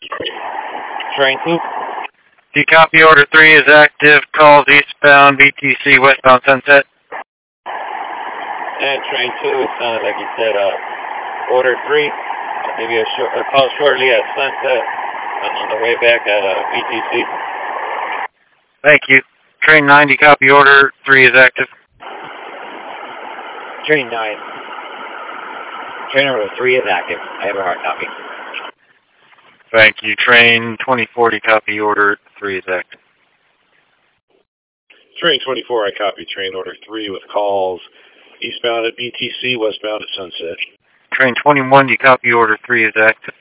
Train 2. Do you copy order 3 is active, calls eastbound BTC westbound Sunset? And Train 2, it sounded like you said order 3. I'll give you a call shortly at Sunset on the way back at BTC. Thank you. Train 9, do you copy order 3 is active? Train 9. Train order 3 is active. I have a hard copy. Thank you. Train 24, do you copy order 3 is active? Train 24, I copy train order 3 with calls eastbound at BTC, westbound at Sunset. Train 21, do you copy order 3 is active?